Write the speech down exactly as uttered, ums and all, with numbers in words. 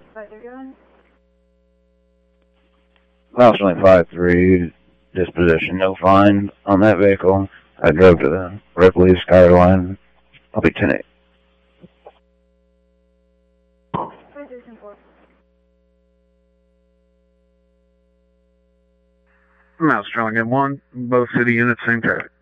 five three one. Miles twenty-five three, disposition, no find on that vehicle. I drove to the Ripley's Skyline line. I'll be ten eight. Mouse Strong at one, both city units, same traffic.